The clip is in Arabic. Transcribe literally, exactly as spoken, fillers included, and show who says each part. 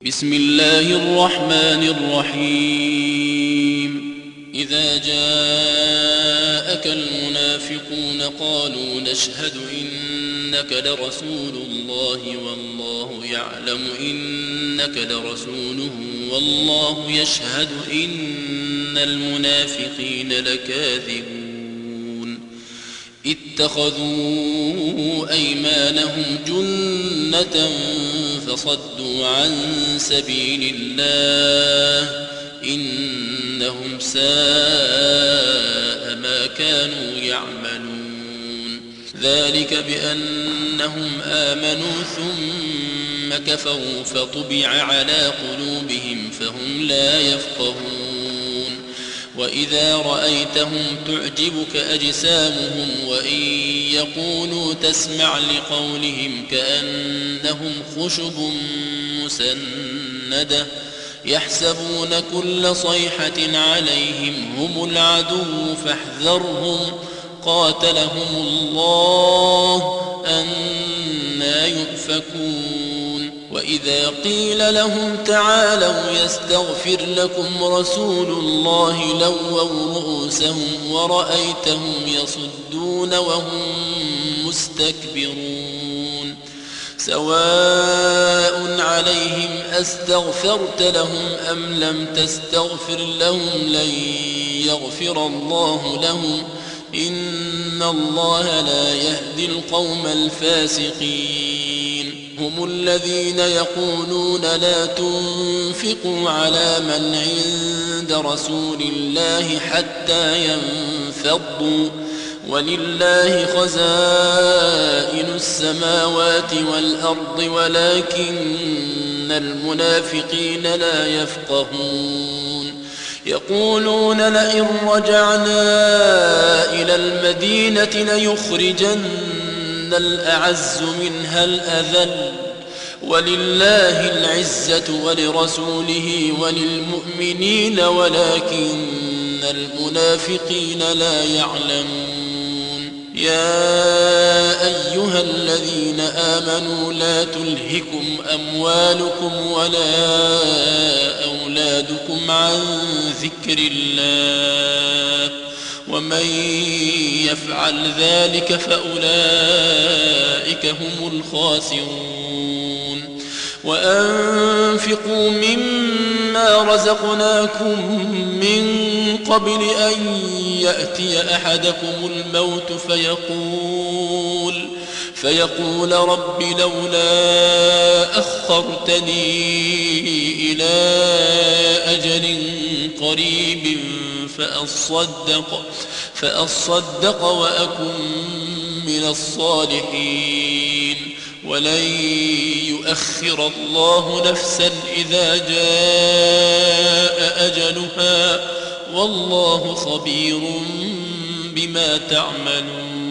Speaker 1: بسم الله الرحمن الرحيم إذا جاءك المنافقون قالوا نشهد إنك لرسول الله والله يعلم إنك لرسوله والله يشهد إن المنافقين لكاذبون اتخذوا أيمانهم جنة فصدوا عن سبيل الله إنهم ساء ما كانوا يعملون ذلك بأنهم آمنوا ثم كفروا فطبع على قلوبهم فهم لا يفقهون وإذا رأيتهم تعجبك أجسامهم وإن يقولوا تسمع لقولهم كأنهم خشب مسندة يحسبون كل صيحة عليهم هم العدو فاحذرهم قاتلهم الله أنى يؤفكون وإذا قيل لهم تعالوا يستغفر لكم رسول الله لووا رؤوسهم ورأيتهم يصدون وهم مستكبرون سواء عليهم أستغفرت لهم أم لم تستغفر لهم لن يغفر الله لهم إن الله لا يهدي القوم الفاسقين هم الذين يقولون لا تنفقوا على من عند رسول الله حتى ينفضوا ولله خزائن السماوات والأرض ولكن المنافقين لا يفقهون يقولون لئن رجعنا إلى المدينة ليخرجن الأعز منها الأذل ولله العزة ولرسوله وللمؤمنين ولكن المنافقين لا يعلمون يا أيها الذين آمنوا لا تلهكم أموالكم ولا أولادكم عن ذكر الله ومن يفعل ذلك فأولئك هم الخاسرون وأنفقوا مما رزقناكم من قبل أن يأتي أحدكم الموت فيقول فيقول رب لولا أخرتني إلى أجل قريب فأصدق, فأصدق وأكن من الصالحين ولن يؤخر الله نفسا إذا جاء أجلها والله خبير بما تعملون